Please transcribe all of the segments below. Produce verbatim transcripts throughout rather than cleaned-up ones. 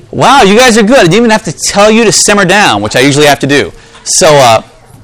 Wow, you guys are good. I didn't even have to tell you to simmer down, which I usually have to do. So uh,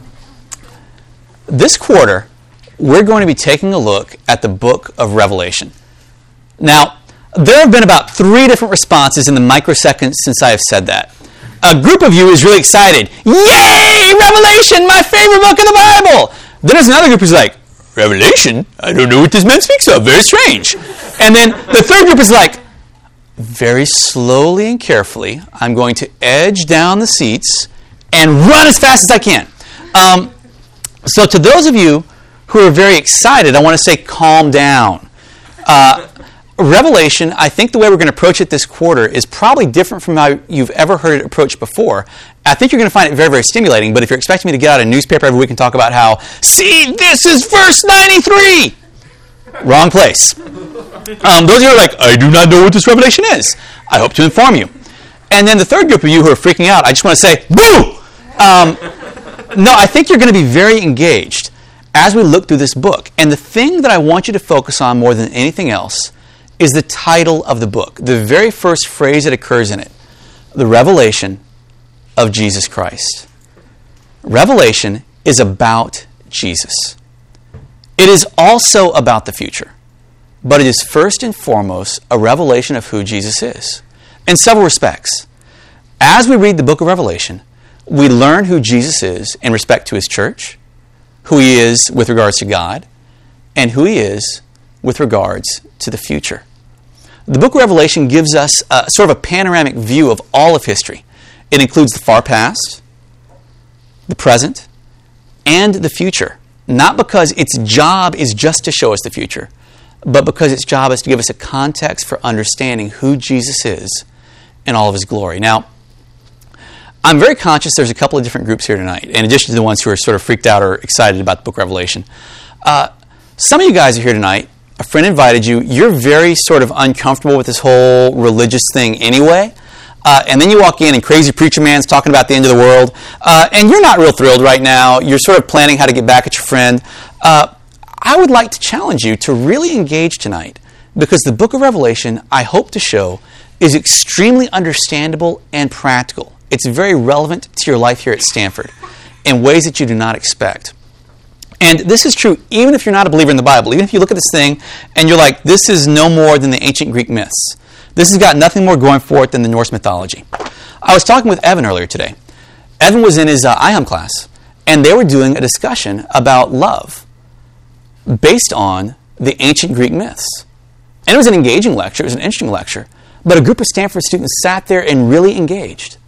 this quarter, we're going to be taking a look at the book of Revelation. Now, there have been about three different responses in the microseconds since I have said that. A group of you is really excited. Yay! Revelation, my favorite book in the Bible! Then there's another group who's like, Revelation? I don't know what this man speaks of. Very strange. And then the third group is like, very slowly and carefully, I'm going to edge down the seats and run as fast as I can. Um, so to those of you who are very excited, I want to say calm down. Uh, Revelation, I think the way we're going to approach it this quarter is probably different from how you've ever heard it approached before. I think you're going to find it very, very stimulating, but if you're expecting me to get out a newspaper every week and talk about how, see, this is verse ninety-three, wrong place. Um, those of you who are like, I do not know what this revelation is, I hope to inform you. And then the third group of you who are freaking out, I just want to say, boo! Um, no, I think you're going to be very engaged as we look through this book. And the thing that I want you to focus on more than anything else is the title of the book, the very first phrase that occurs in it, the revelation of Jesus Christ. Revelation is about Jesus. It is also about the future, but it is first and foremost a revelation of who Jesus is in several respects. As we read the book of Revelation, we learn who Jesus is in respect to his church, who he is with regards to God, and who he is with regards to the future. The book of Revelation gives us a, sort of a panoramic view of all of history. It includes the far past, the present, and the future. Not because its job is just to show us the future, but because its job is to give us a context for understanding who Jesus is in all of his glory. Now, I'm very conscious there's a couple of different groups here tonight, in addition to the ones who are sort of freaked out or excited about the book of Revelation. Uh, some of you guys are here tonight. A friend invited you. You're very sort of uncomfortable with this whole religious thing anyway. Uh, and then you walk in and crazy preacher man's talking about the end of the world. Uh, and you're not real thrilled right now. You're sort of planning how to get back at your friend. Uh, I would like to challenge you to really engage tonight, because the book of Revelation, I hope to show, is extremely understandable and practical. It's very relevant to your life here at Stanford in ways that you do not expect. And this is true even if you're not a believer in the Bible. Even if you look at this thing and you're like, this is no more than the ancient Greek myths. This has got nothing more going for it than the Norse mythology. I was talking with Evan earlier today. Evan was in his uh, I H U M class, and they were doing a discussion about love based on the ancient Greek myths. And it was an engaging lecture. It was an interesting lecture. But a group of Stanford students sat there and really engaged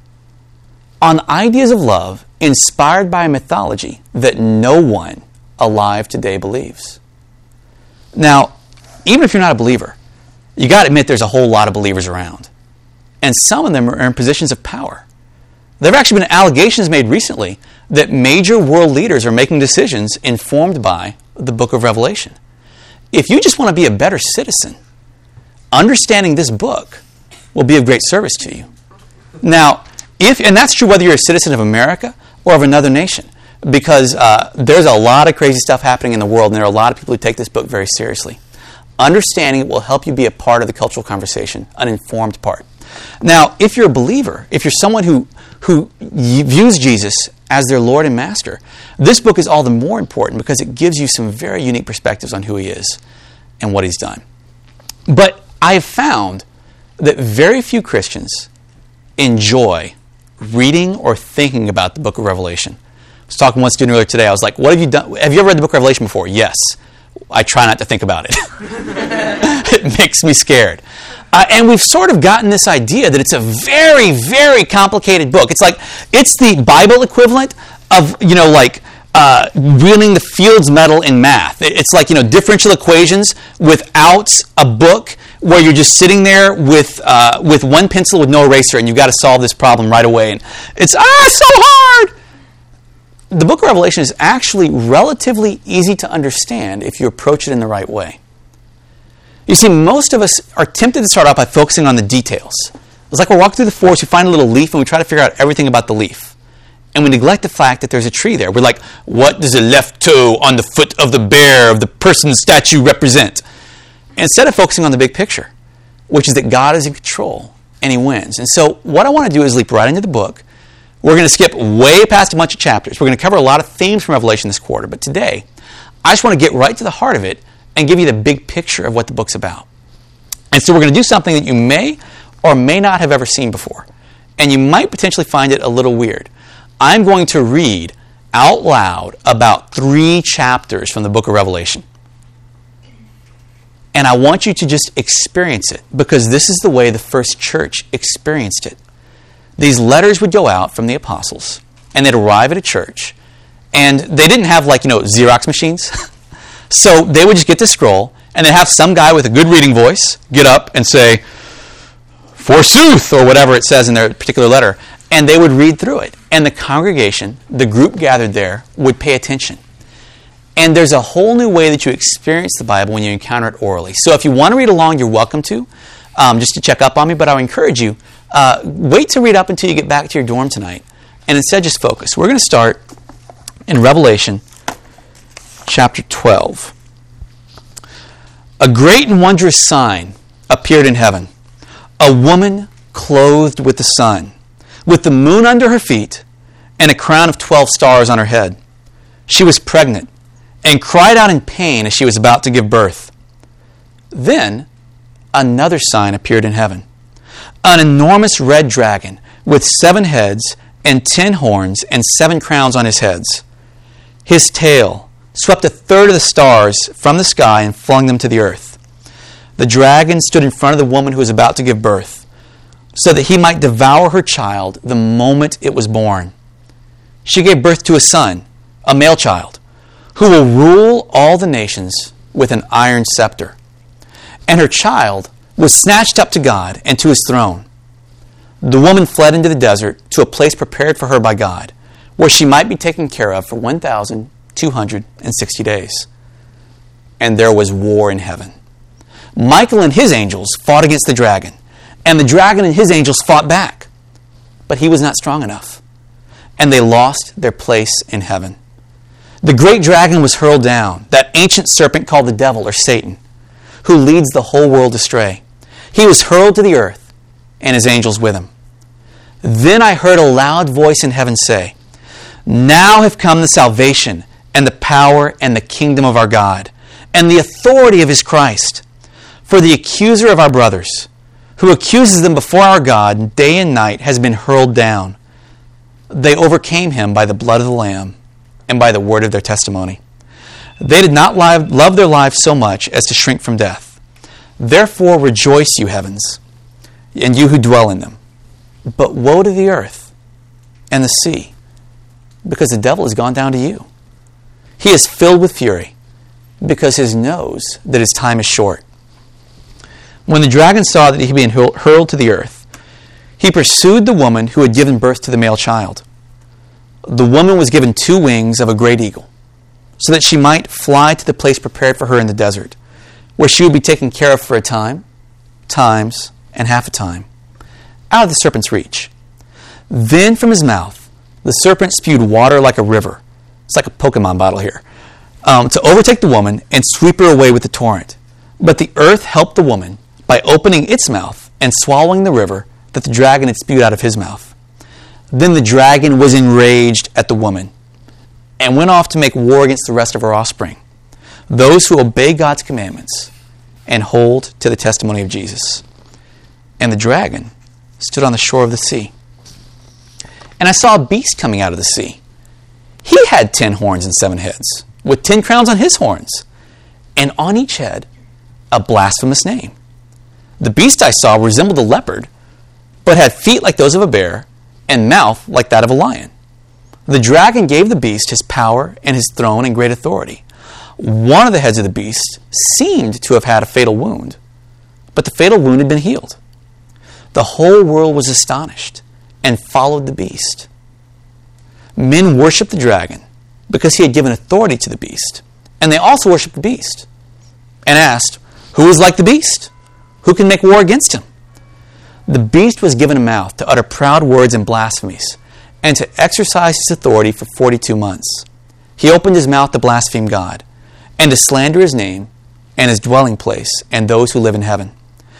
on ideas of love inspired by a mythology that no one alive today believes. Now, even if you're not a believer, you got to admit there's a whole lot of believers around. And some of them are in positions of power. There have actually been allegations made recently that major world leaders are making decisions informed by the book of Revelation. If you just want to be a better citizen, understanding this book will be of great service to you. Now, if and that's true whether you're a citizen of America or of another nation, because uh, there's a lot of crazy stuff happening in the world, and there are a lot of people who take this book very seriously. Understanding it will help you be a part of the cultural conversation, an informed part. Now, if you're a believer, if you're someone who, who views Jesus as their Lord and Master, this book is all the more important because it gives you some very unique perspectives on who he is and what he's done. But I have found that very few Christians enjoy reading or thinking about the book of Revelation. I was talking to one student earlier today. I was like, what have you done? Have you ever read the book of Revelation before? Yes. I try not to think about it. It makes me scared. Uh, and we've sort of gotten this idea that it's a very, very complicated book. It's like, it's the Bible equivalent of, you know, like, uh, winning the Fields Medal in math. It's like, you know, differential equations without a book where you're just sitting there with uh, with one pencil with no eraser and you've got to solve this problem right away. And it's, ah, so hard! The book of Revelation is actually relatively easy to understand if you approach it in the right way. You see, most of us are tempted to start out by focusing on the details. It's like we're walking through the forest, we find a little leaf, and we try to figure out everything about the leaf. And we neglect the fact that there's a tree there. We're like, what does the left toe on the foot of the bear of the person's statue represent? Instead of focusing on the big picture, which is that God is in control and he wins. And so what I want to do is leap right into the book. We're going to skip way past a bunch of chapters. We're going to cover a lot of themes from Revelation this quarter. But today, I just want to get right to the heart of it and give you the big picture of what the book's about. And so we're going to do something that you may or may not have ever seen before. And you might potentially find it a little weird. I'm going to read out loud about three chapters from the book of Revelation. And I want you to just experience it, because this is the way the first church experienced it. These letters would go out from the apostles, and they'd arrive at a church, and they didn't have, like, you know, Xerox machines. So they would just get this scroll, and they'd have some guy with a good reading voice get up and say, "Forsooth," or whatever it says in their particular letter, and they would read through it. And the congregation, the group gathered there, would pay attention. And there's a whole new way that you experience the Bible when you encounter it orally. So if you want to read along, you're welcome to, um, just to check up on me, but I would encourage you, uh, wait to read up until you get back to your dorm tonight, and instead just focus. We're going to start in Revelation chapter twelve. A great and wondrous sign appeared in heaven, a woman clothed with the sun, with the moon under her feet, and a crown of twelve stars on her head. She was pregnant, and cried out in pain as she was about to give birth. Then another sign appeared in heaven, an enormous red dragon with seven heads and ten horns and seven crowns on his heads. His tail swept a third of the stars from the sky and flung them to the earth. The dragon stood in front of the woman who was about to give birth, so that he might devour her child the moment it was born. She gave birth to a son, a male child, who will rule all the nations with an iron scepter. And her child was snatched up to God and to his throne. The woman fled into the desert to a place prepared for her by God, where she might be taken care of for one thousand two hundred sixty days. And there was war in heaven. Michael and his angels fought against the dragon, and the dragon and his angels fought back. But he was not strong enough, and they lost their place in heaven. The great dragon was hurled down, that ancient serpent called the devil, or Satan, who leads the whole world astray. He was hurled to the earth, and his angels with him. Then I heard a loud voice in heaven say, "Now have come the salvation and the power and the kingdom of our God, and the authority of his Christ. For the accuser of our brothers, who accuses them before our God day and night, has been hurled down. They overcame him by the blood of the Lamb and by the word of their testimony. They did not love their lives so much as to shrink from death. Therefore rejoice, you heavens, and you who dwell in them. But woe to the earth and the sea, because the devil has gone down to you. He is filled with fury, because he knows that his time is short." When the dragon saw that he had been hurled to the earth, he pursued the woman who had given birth to the male child. The woman was given two wings of a great eagle, so that she might fly to the place prepared for her in the desert, where she would be taken care of for a time, times, and half a time, out of the serpent's reach. Then from his mouth the serpent spewed water like a river. It's like a Pokemon bottle here. Um, to overtake the woman and sweep her away with the torrent. But the earth helped the woman by opening its mouth and swallowing the river that the dragon had spewed out of his mouth. Then the dragon was enraged at the woman and went off to make war against the rest of her offspring, those who obey God's commandments and hold to the testimony of Jesus. And the dragon stood on the shore of the sea. And I saw a beast coming out of the sea. He had ten horns and seven heads, with ten crowns on his horns, and on each head a blasphemous name. The beast I saw resembled a leopard, but had feet like those of a bear, and mouth like that of a lion. The dragon gave the beast his power and his throne and great authority. One of the heads of the beast seemed to have had a fatal wound, but the fatal wound had been healed. The whole world was astonished and followed the beast. Men worshipped the dragon because he had given authority to the beast, and they also worshipped the beast and asked, "Who is like the beast? Who can make war against him?" The beast was given a mouth to utter proud words and blasphemies, and to exercise his authority for forty-two months. He opened his mouth to blaspheme God, and to slander his name and his dwelling place and those who live in heaven.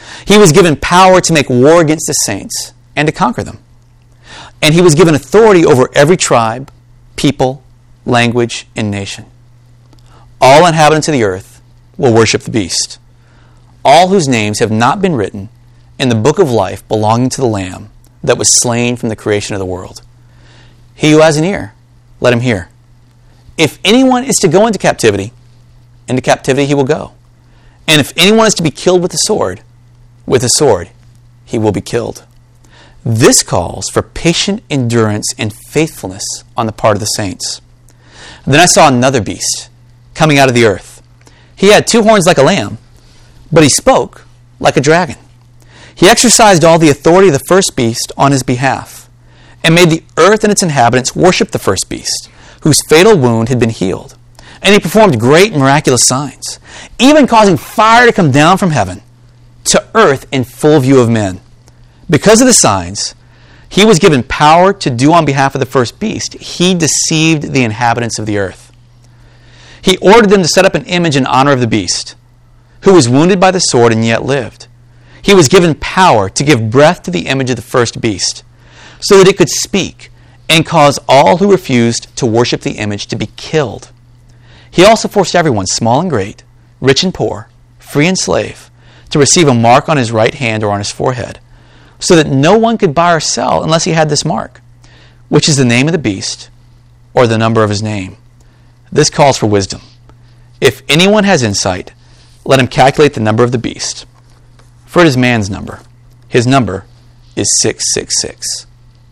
He was given power to make war against the saints and to conquer them. And he was given authority over every tribe, people, language, and nation. All inhabitants of the earth will worship the beast, all whose names have not been written in the book of life belonging to the Lamb that was slain from the creation of the world. He who has an ear, let him hear. If anyone is to go into captivity, into captivity he will go. And if anyone is to be killed with the sword, with the sword he will be killed. This calls for patient endurance and faithfulness on the part of the saints. And then I saw another beast coming out of the earth. He had two horns like a lamb, but he spoke like a dragon. He exercised all the authority of the first beast on his behalf, and made the earth and its inhabitants worship the first beast, whose fatal wound had been healed. And he performed great and miraculous signs, even causing fire to come down from heaven to earth in full view of men. Because of the signs, he was given power to do on behalf of the first beast. He deceived the inhabitants of the earth. He ordered them to set up an image in honor of the beast, who was wounded by the sword and yet lived. He was given power to give breath to the image of the first beast, so that it could speak and cause all who refused to worship the image to be killed. He also forced everyone, small and great, rich and poor, free and slave, to receive a mark on his right hand or on his forehead, so that no one could buy or sell unless he had this mark, which is the name of the beast or the number of his name. This calls for wisdom. If anyone has insight, let him calculate the number of the beast, for it is man's number. His number is six six six.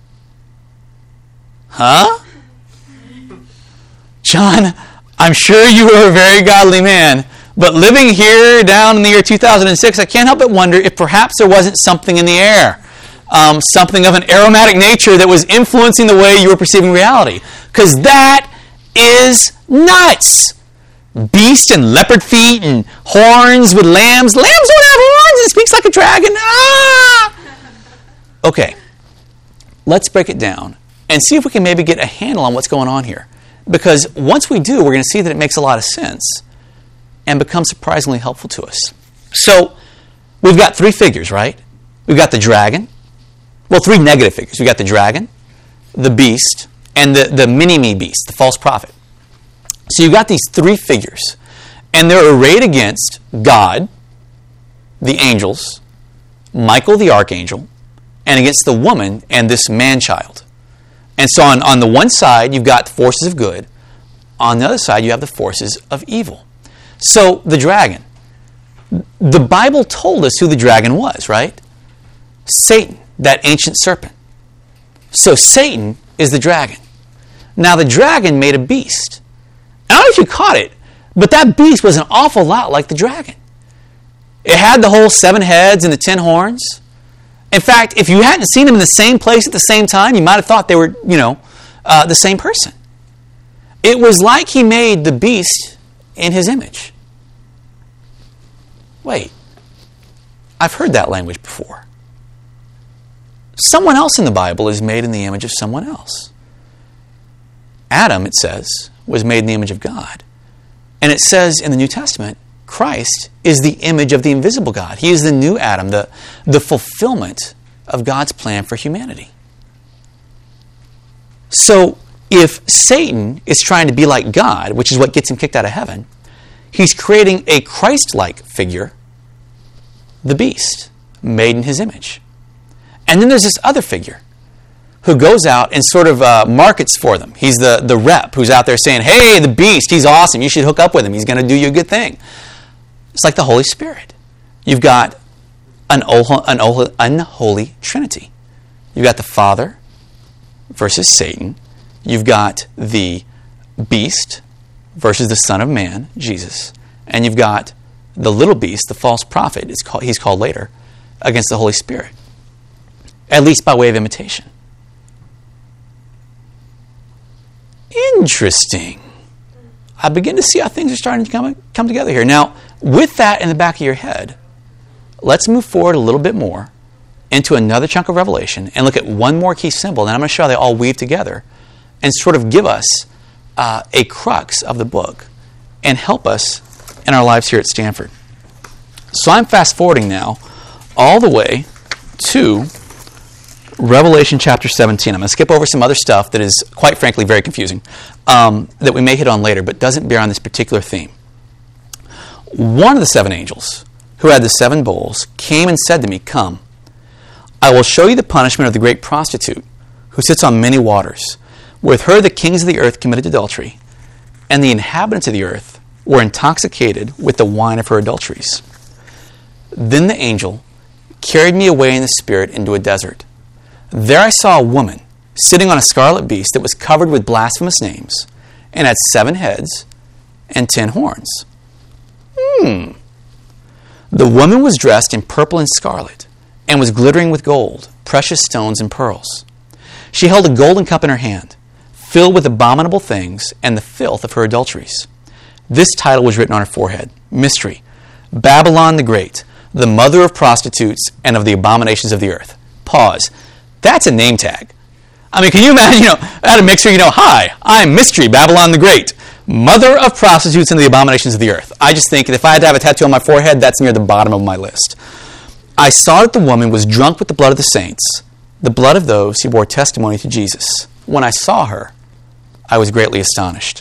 Huh? John, I'm sure you are a very godly man, but living here down in the year two thousand six, I can't help but wonder if perhaps there wasn't something in the air, um, something of an aromatic nature that was influencing the way you were perceiving reality. Because that is nuts. Beast and leopard feet and horns with lambs. Lambs don't have horns. It speaks like a dragon. Ah! Okay, let's break it down and see if we can maybe get a handle on what's going on here. Because once we do, we're going to see that it makes a lot of sense and becomes surprisingly helpful to us. So, we've got three figures, right? We've got the dragon. Well, three negative figures. We've got the dragon, the beast, and the, the mini-me beast, the false prophet. So you've got these three figures, and they're arrayed against God, the angels, Michael the archangel, and against the woman and this man-child. And so on, on the one side, you've got the forces of good. On the other side, you have the forces of evil. So the dragon. The Bible told us who the dragon was, right? Satan, that ancient serpent. So Satan is the dragon. Now the dragon made a beast. I don't know if you caught it, but that beast was an awful lot like the dragon. It had the whole seven heads and the ten horns. In fact, if you hadn't seen them in the same place at the same time, you might have thought they were, you know, uh, the same person. It was like he made the beast in his image. Wait, I've heard that language before. Someone else in the Bible is made in the image of someone else. Adam, it says, was made in the image of God. And it says in the New Testament, Christ is the image of the invisible God. He is the new Adam, the, the fulfillment of God's plan for humanity. So, if Satan is trying to be like God, which is what gets him kicked out of heaven, he's creating a Christ-like figure, the beast, made in his image. And then there's this other figure who goes out and sort of uh, markets for them. He's the, the rep who's out there saying, hey, the beast, he's awesome. You should hook up with him. He's going to do you a good thing. It's like the Holy Spirit. You've got an, an unholy Trinity. You've got the Father versus Satan. You've got the beast versus the Son of Man, Jesus. And you've got the little beast, the false prophet, it's called, he's called later, against the Holy Spirit. At least by way of imitation. Interesting. I begin to see how things are starting to come, come together here. Now, with that in the back of your head, let's move forward a little bit more into another chunk of Revelation and look at one more key symbol. And I'm going to show how they all weave together and sort of give us uh, a crux of the book and help us in our lives here at Stanford. So I'm fast forwarding now all the way to Revelation chapter seventeen. I'm going to skip over some other stuff that is, quite frankly, very confusing, um, that we may hit on later, but doesn't bear on this particular theme. One of the seven angels, who had the seven bowls, came and said to me, "Come, I will show you the punishment of the great prostitute, who sits on many waters. With her the kings of the earth committed adultery, and the inhabitants of the earth were intoxicated with the wine of her adulteries." Then the angel carried me away in the spirit into a desert. There I saw a woman sitting on a scarlet beast that was covered with blasphemous names, and had seven heads and ten horns. Hmm. The woman was dressed in purple and scarlet, and was glittering with gold, precious stones, and pearls. She held a golden cup in her hand, filled with abominable things and the filth of her adulteries. This title was written on her forehead: Mystery, Babylon the Great, the mother of prostitutes and of the abominations of the earth. Pause. That's a name tag. I mean, can you imagine, you know, at a mixer, you know, "Hi, I'm Mystery, Babylon the Great, mother of prostitutes and the abominations of the earth." I just think that if I had to have a tattoo on my forehead, that's near the bottom of my list. I saw that the woman was drunk with the blood of the saints, the blood of those who bore testimony to Jesus. When I saw her, I was greatly astonished.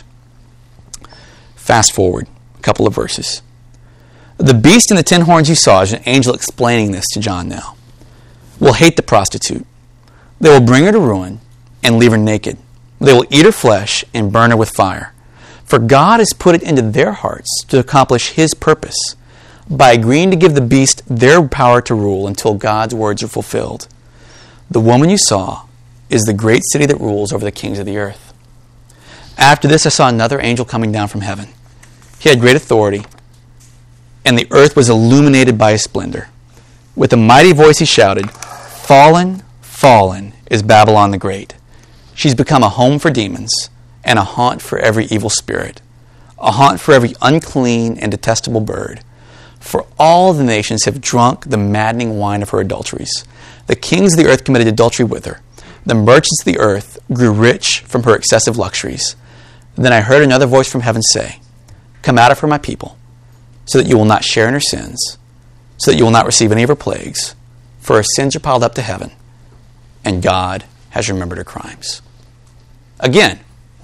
Fast forward a couple of verses. The beast and the ten horns you saw is an angel explaining this to John now. Will hate the prostitute. They will bring her to ruin and leave her naked. They will eat her flesh and burn her with fire. For God has put it into their hearts to accomplish His purpose by agreeing to give the beast their power to rule until God's words are fulfilled. The woman you saw is the great city that rules over the kings of the earth. After this I saw another angel coming down from heaven. He had great authority, and the earth was illuminated by his splendor. With a mighty voice he shouted, "Fallen, fallen is Babylon the Great. She's become a home for demons and a haunt for every evil spirit, a haunt for every unclean and detestable bird. For all the nations have drunk the maddening wine of her adulteries. The kings of the earth committed adultery with her. The merchants of the earth grew rich from her excessive luxuries." Then I heard another voice from heaven say, "Come out of her, my people, so that you will not share in her sins, so that you will not receive any of her plagues, for her sins are piled up to heaven, and God has remembered her crimes." Again.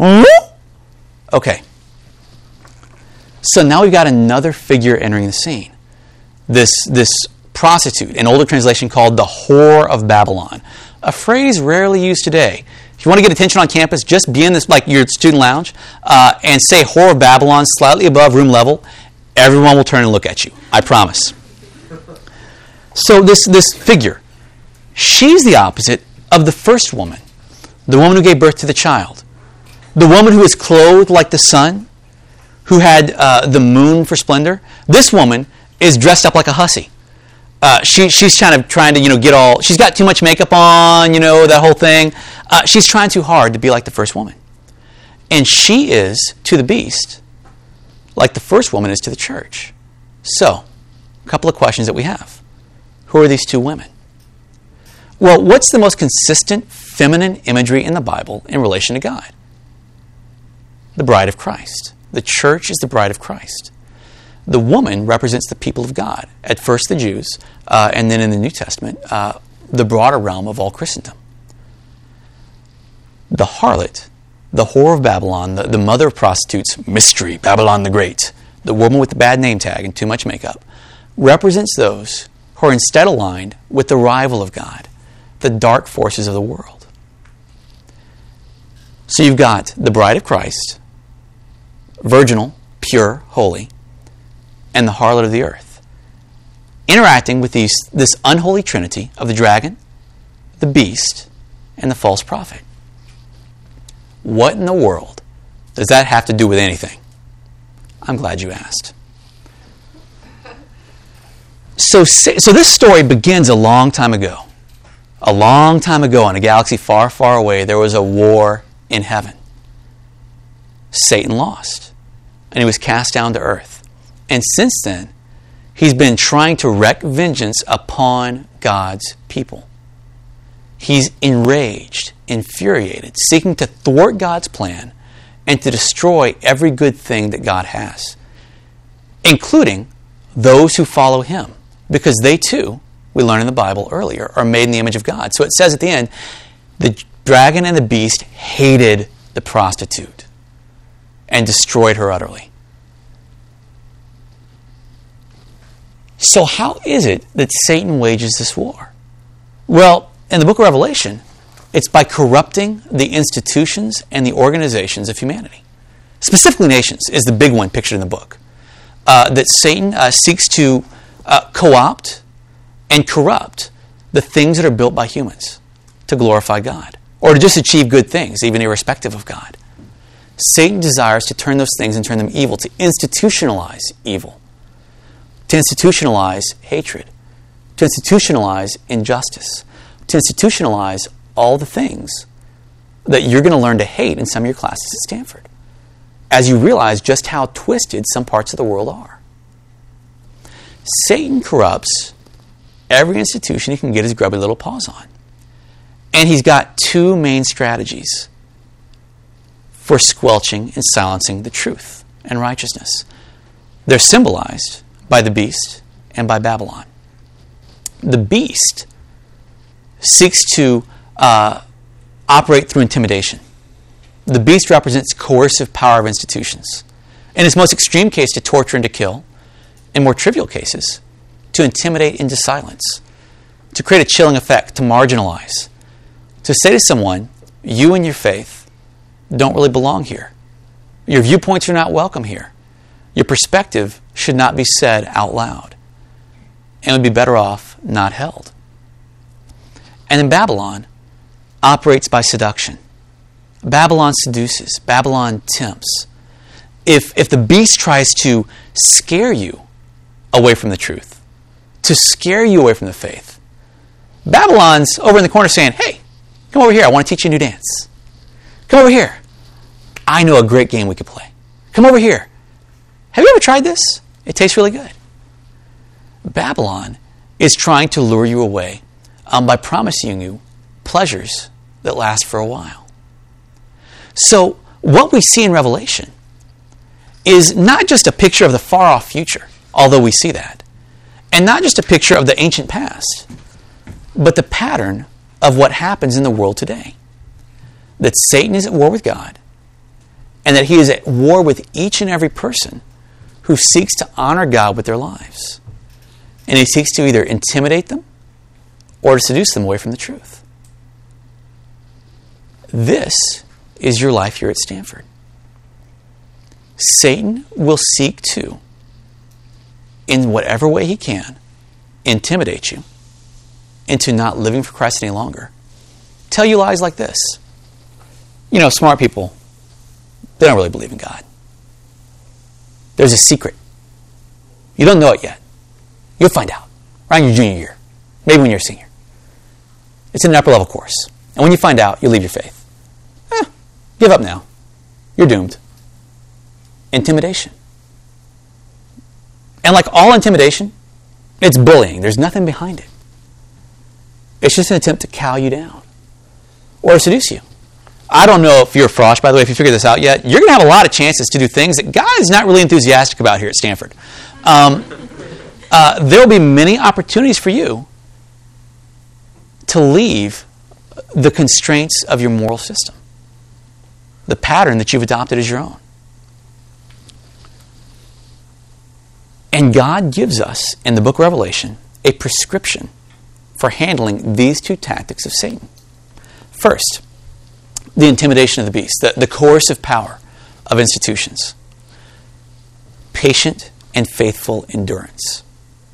Okay. So now we've got another figure entering the scene. This, this prostitute, an older translation called the Whore of Babylon, a phrase rarely used today. If you want to get attention on campus, just be in this, like your student lounge, uh, and say Whore of Babylon slightly above room level. Everyone will turn and look at you. I promise. So this, this figure, she's the opposite of the first woman, the woman who gave birth to the child, the woman who was clothed like the sun, who had uh, the moon for splendor. This woman is dressed up like a hussy. Uh, she, she's kind of trying to, you know, get all, she's got too much makeup on, you know, that whole thing. Uh, she's trying too hard to be like the first woman. And she is to the beast like the first woman is to the church. So, a couple of questions that we have. Who are these two women? Well, what's the most consistent feminine imagery in the Bible in relation to God? The bride of Christ. The church is the bride of Christ. The woman represents the people of God. At first the Jews, uh, and then in the New Testament, uh, the broader realm of all Christendom. The harlot, the whore of Babylon, the, the mother of prostitutes, Mystery, Babylon the Great, the woman with the bad name tag and too much makeup, represents those who are instead aligned with the rival of God, the dark forces of the world. So you've got the bride of Christ, virginal, pure, holy, and the harlot of the earth, interacting with these, this unholy trinity of the dragon, the beast, and the false prophet. What in the world does that have to do with anything? I'm glad you asked. So, so this story begins a long time ago. A long time ago in a galaxy far, far away, there was a war in heaven. Satan lost, and he was cast down to earth. And since then, he's been trying to wreak vengeance upon God's people. He's enraged, infuriated, seeking to thwart God's plan and to destroy every good thing that God has, including those who follow him, because they too we learned in the Bible earlier, are made in the image of God. So it says at the end, the dragon and the beast hated the prostitute and destroyed her utterly. So how is it that Satan wages this war? Well, in the book of Revelation, it's by corrupting the institutions and the organizations of humanity. Specifically nations is the big one pictured in the book. Uh, that Satan uh, seeks to uh, co-opt and corrupt the things that are built by humans to glorify God, or to just achieve good things, even irrespective of God. Satan desires to turn those things and turn them evil, to institutionalize evil, to institutionalize hatred, to institutionalize injustice, to institutionalize all the things that you're going to learn to hate in some of your classes at Stanford, as you realize just how twisted some parts of the world are. Satan corrupts every institution he can get his grubby little paws on. And he's got two main strategies for squelching and silencing the truth and righteousness. They're symbolized by the beast and by Babylon. The beast seeks to uh, operate through intimidation. The beast represents coercive power of institutions. In its most extreme case, to torture and to kill. In more trivial cases, to intimidate into silence. To create a chilling effect, to marginalize. To say to someone, you and your faith don't really belong here. Your viewpoints are not welcome here. Your perspective should not be said out loud. And would be better off not held. And then Babylon operates by seduction. Babylon seduces. Babylon tempts. If, if the beast tries to scare you away from the truth, to scare you away from the faith, Babylon's over in the corner saying, hey, come over here. I want to teach you a new dance. Come over here. I know a great game we could play. Come over here. Have you ever tried this? It tastes really good. Babylon is trying to lure you away um, by promising you pleasures that last for a while. So what we see in Revelation is not just a picture of the far-off future, although we see that, and not just a picture of the ancient past, but the pattern of what happens in the world today. That Satan is at war with God, and that he is at war with each and every person who seeks to honor God with their lives. And he seeks to either intimidate them or to seduce them away from the truth. This is your life here at Stanford. Satan will seek to, in whatever way he can, intimidate you into not living for Christ any longer. Tell you lies like this. You know, smart people, they don't really believe in God. There's a secret. You don't know it yet. You'll find out around your junior year, maybe when you're a senior. It's an upper level course. And when you find out, you'll leave your faith. Eh, give up now. You're doomed. Intimidation. And like all intimidation, it's bullying. There's nothing behind it. It's just an attempt to cow you down or seduce you. I don't know if you're a frosh, by the way, if you figured this out yet. You're going to have a lot of chances to do things that God is not really enthusiastic about here at Stanford. Um, uh, there will be many opportunities for you to leave the constraints of your moral system, the pattern that you've adopted as your own. And God gives us, in the book of Revelation, a prescription for handling these two tactics of Satan. First, the intimidation of the beast, the, the coercive power of institutions. Patient and faithful endurance.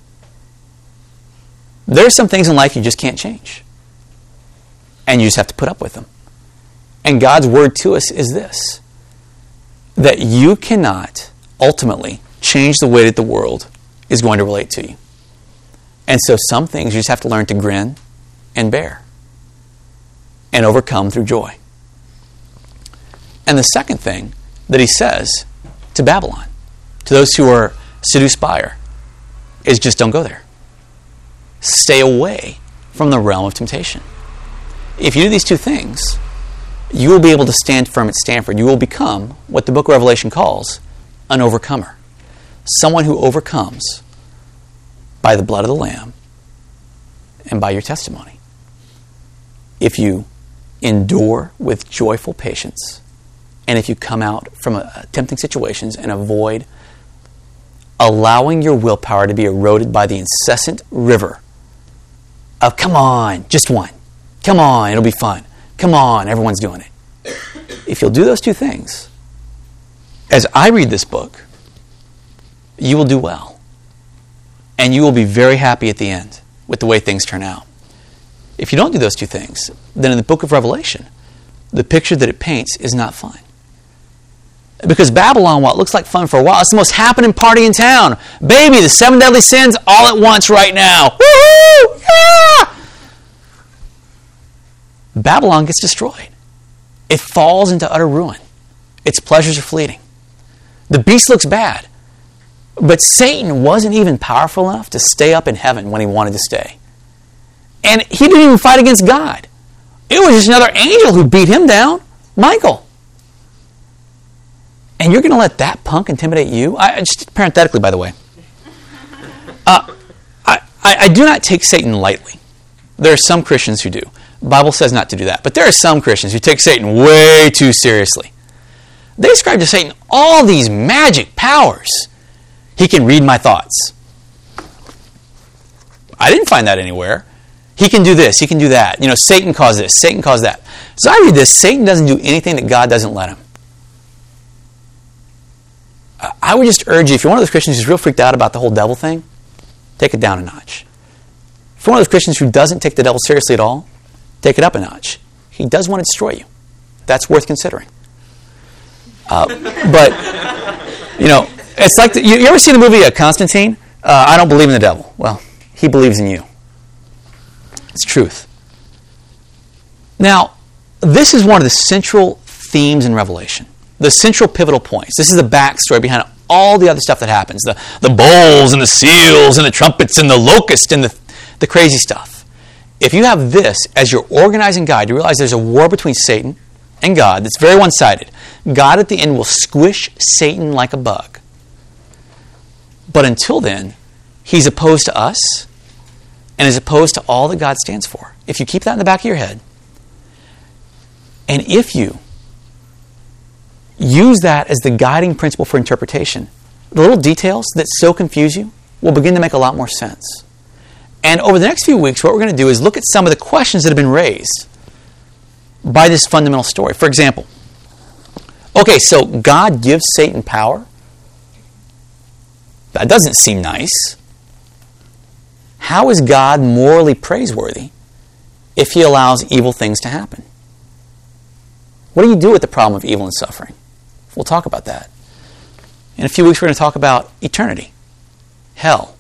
There are some things in life you just can't change. And you just have to put up with them. And God's word to us is this, that you cannot ultimately change the way that the world is going to relate to you. And so some things you just have to learn to grin and bear and overcome through joy. And the second thing that he says to Babylon, to those who are seduced by her, is just don't go there. Stay away from the realm of temptation. If you do these two things, you will be able to stand firm at Stanford. You will become what the book of Revelation calls an overcomer. Someone who overcomes by the blood of the Lamb and by your testimony. If you endure with joyful patience, and if you come out from uh, tempting situations and avoid allowing your willpower to be eroded by the incessant river of, come on, just one. Come on, it'll be fun. Come on, everyone's doing it. If you'll do those two things, as I read this book, you will do well. And you will be very happy at the end with the way things turn out. If you don't do those two things, then in the book of Revelation, the picture that it paints is not fun. Because Babylon, while it looks like fun for a while, it's the most happening party in town. Baby, the seven deadly sins all at once right now. Woohoo! Yeah! Babylon gets destroyed. It falls into utter ruin. Its pleasures are fleeting. The beast looks bad. But Satan wasn't even powerful enough to stay up in heaven when he wanted to stay. And he didn't even fight against God. It was just another angel who beat him down, Michael. And you're going to let that punk intimidate you? I, just parenthetically, by the way. Uh, I, I, I do not take Satan lightly. There are some Christians who do. The Bible says not to do that. But there are some Christians who take Satan way too seriously. They ascribe to Satan all these magic powers. He can read my thoughts. I didn't find that anywhere. He can do this. He can do that. You know, Satan caused this. Satan caused that. So I read this. Satan doesn't do anything that God doesn't let him. I would just urge you, if you're one of those Christians who's real freaked out about the whole devil thing, take it down a notch. If you're one of those Christians who doesn't take the devil seriously at all, take it up a notch. He does want to destroy you. That's worth considering. Uh, but, you know, it's like, the, you, you ever seen the movie uh, Constantine? Uh, I don't believe in the devil. Well, he believes in you. It's truth. Now, this is one of the central themes in Revelation. The central pivotal points. This is the backstory behind all the other stuff that happens. The, the bowls and the seals and the trumpets and the locust and the, the crazy stuff. If you have this as your organizing guide, you realize there's a war between Satan and God that's very one-sided. God at the end will squish Satan like a bug. But until then, he's opposed to us and is opposed to all that God stands for. If you keep that in the back of your head, and if you use that as the guiding principle for interpretation, the little details that so confuse you will begin to make a lot more sense. And over the next few weeks, what we're going to do is look at some of the questions that have been raised by this fundamental story. For example, okay, so God gives Satan power. That doesn't seem nice. How is God morally praiseworthy if he allows evil things to happen? What do you do with the problem of evil and suffering? We'll talk about that. In a few weeks, we're going to talk about eternity, hell.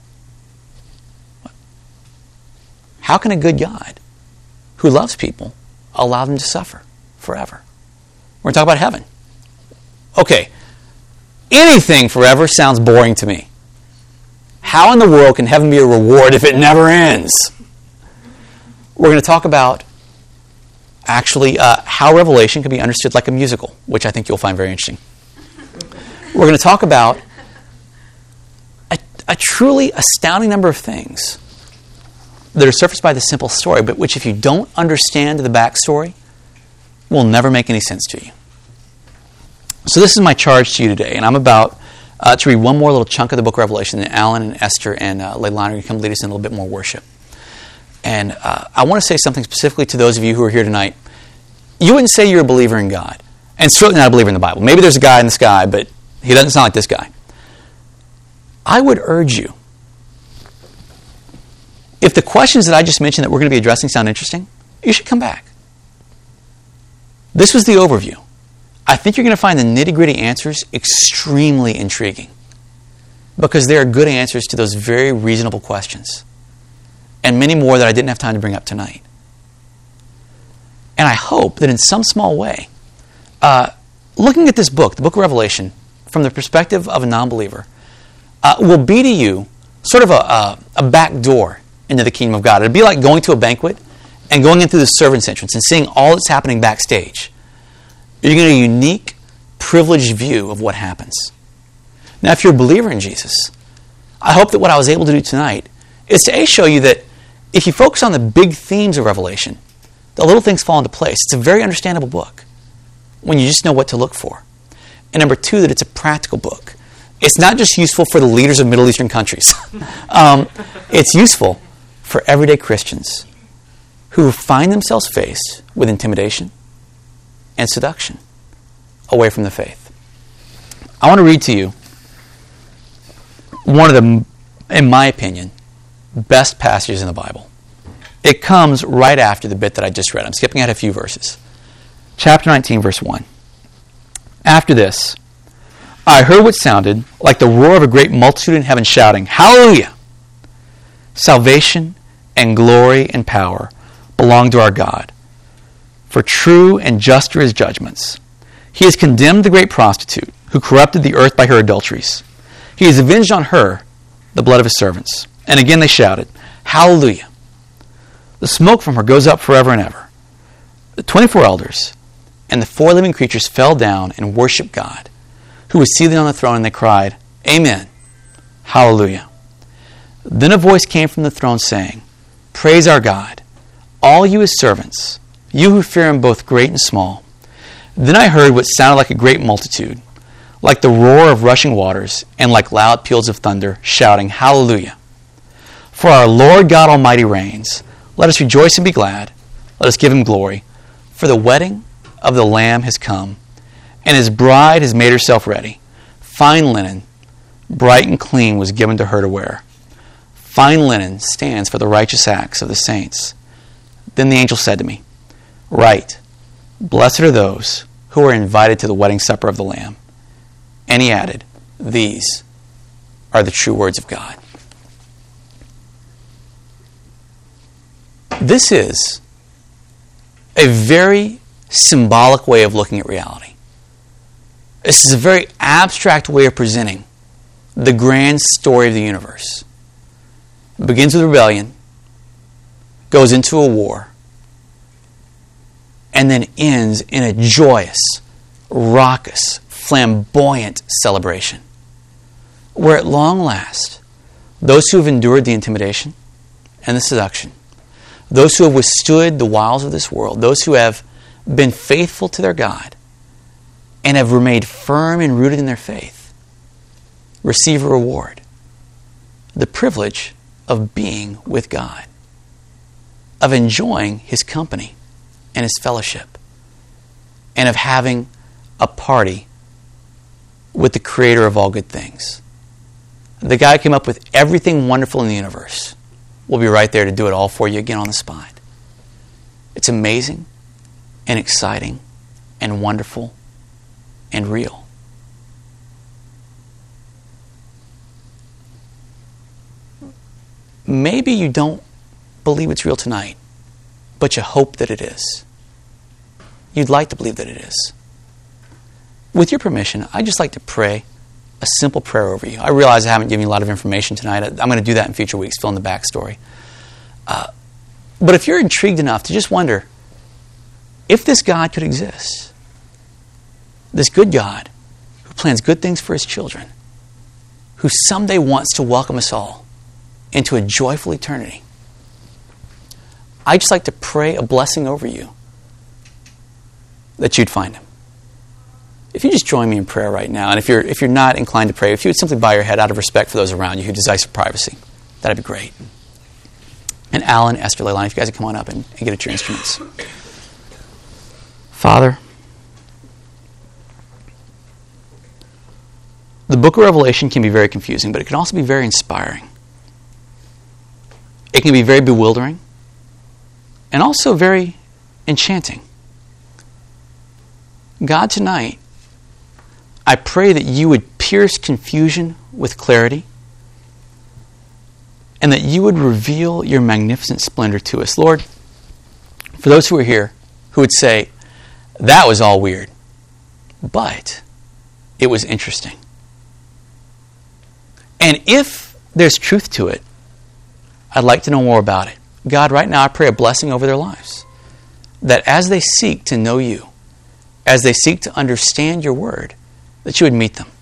How can a good God who loves people allow them to suffer forever? We're going to talk about heaven. Okay, anything forever sounds boring to me. How in the world can heaven be a reward if it never ends? We're going to talk about actually uh, how Revelation can be understood like a musical, which I think you'll find very interesting. We're going to talk about a, a truly astounding number of things that are surfaced by the simple story, but which if you don't understand the backstory, will never make any sense to you. So this is my charge to you today, and I'm about uh, to read one more little chunk of the book of Revelation, and Alan and Esther and uh, Leilani are going to come lead us in a little bit more worship. And uh, I want to say something specifically to those of you who are here tonight. You wouldn't say you're a believer in God, and certainly not a believer in the Bible. Maybe there's a guy in the sky, but he doesn't sound like this guy. I would urge you, if the questions that I just mentioned that we're going to be addressing sound interesting, you should come back. This was the overview. I think you're going to find the nitty-gritty answers extremely intriguing because they are good answers to those very reasonable questions and many more that I didn't have time to bring up tonight. And I hope that in some small way, uh, looking at this book, the book of Revelation, from the perspective of a non-believer, uh, will be to you sort of a, a, a back door into the kingdom of God. It'd be like going to a banquet and going in through the servant's entrance and seeing all that's happening backstage. You're going to get a unique, privileged view of what happens. Now, if you're a believer in Jesus, I hope that what I was able to do tonight is to A, show you that if you focus on the big themes of Revelation, the little things fall into place. It's a very understandable book when you just know what to look for. And number two, that it's a practical book. It's not just useful for the leaders of Middle Eastern countries. um, it's useful for everyday Christians who find themselves faced with intimidation and seduction away from the faith. I want to read to you one of the, in my opinion, best passages in the Bible. It comes right after the bit that I just read. I'm skipping ahead a few verses. Chapter nineteen, verse one. After this, I heard what sounded like the roar of a great multitude in heaven shouting, Hallelujah! Salvation and glory and power belong to our God. For true and just are his judgments. He has condemned the great prostitute who corrupted the earth by her adulteries. He has avenged on her the blood of his servants. And again they shouted, Hallelujah! The smoke from her goes up forever and ever. The twenty-four elders and the four living creatures fell down and worshiped God, who was seated on the throne, and they cried, Amen, Hallelujah. Then a voice came from the throne saying, Praise our God, all you his servants, you who fear him both great and small. Then I heard what sounded like a great multitude, like the roar of rushing waters, and like loud peals of thunder, shouting, Hallelujah. For our Lord God Almighty reigns. Let us rejoice and be glad. Let us give him glory. For the wedding of the Lamb has come, and his bride has made herself ready. Fine linen, bright and clean, was given to her to wear. Fine linen stands for the righteous acts of the saints. Then the angel said to me, Write, blessed are those who are invited to the wedding supper of the Lamb. And he added, These are the true words of God. This is a very symbolic way of looking at reality. This is a very abstract way of presenting the grand story of the universe. It begins with rebellion, goes into a war, and then ends in a joyous, raucous, flamboyant celebration, where at long last, those who have endured the intimidation and the seduction, those who have withstood the wiles of this world, those who have been faithful to their God and have remained firm and rooted in their faith, receive a reward, the privilege of being with God, of enjoying his company and his fellowship, and of having a party with the creator of all good things. The guy who came up with everything wonderful in the universe will be right there to do it all for you again on the spot. It's amazing and exciting and wonderful and real. Maybe you don't believe it's real tonight, but you hope that it is. You'd like to believe that it is. With your permission, I'd just like to pray a simple prayer over you. I realize I haven't given you a lot of information tonight. I'm going to do that in future weeks, fill in the backstory. Uh, but if you're intrigued enough to just wonder if this God could exist, this good God who plans good things for his children, who someday wants to welcome us all into a joyful eternity, I'd just like to pray a blessing over you that you'd find him. If you just join me in prayer right now, and if you're if you're not inclined to pray, if you would simply bow your head out of respect for those around you who desire privacy, that'd be great. And Alan, Esther, Leilani, if you guys would come on up and, and get at your instruments. Father, the book of Revelation can be very confusing, but it can also be very inspiring. It can be very bewildering and also very enchanting. God, tonight, I pray that you would pierce confusion with clarity and that you would reveal your magnificent splendor to us. Lord, for those who are here who would say, that was all weird, but it was interesting. And if there's truth to it, I'd like to know more about it. God, right now I pray a blessing over their lives, that as they seek to know you, as they seek to understand your word, that you would meet them.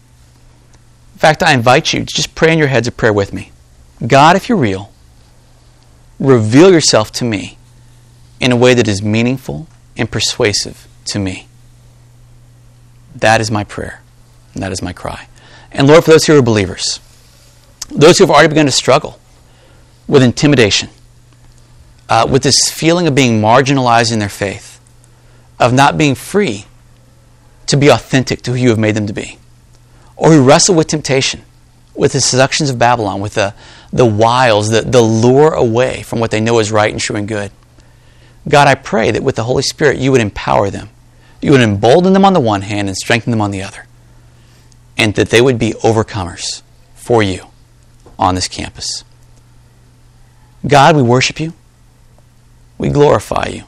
In fact, I invite you to just pray in your heads a prayer with me. God, if you're real, reveal yourself to me in a way that is meaningful and persuasive to me. That is my prayer, and that is my cry. And Lord, for those who are believers, those who have already begun to struggle with intimidation, uh, with this feeling of being marginalized in their faith, of not being free to be authentic to who you have made them to be, or who wrestle with temptation, with the seductions of Babylon, with the, the wiles, the, the lure away from what they know is right and true and good. God, I pray that with the Holy Spirit you would empower them. You would embolden them on the one hand and strengthen them on the other. And that they would be overcomers for you on this campus. God, we worship you. We glorify you.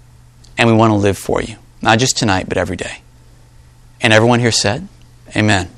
And we want to live for you. Not just tonight, but every day. And everyone here said, amen.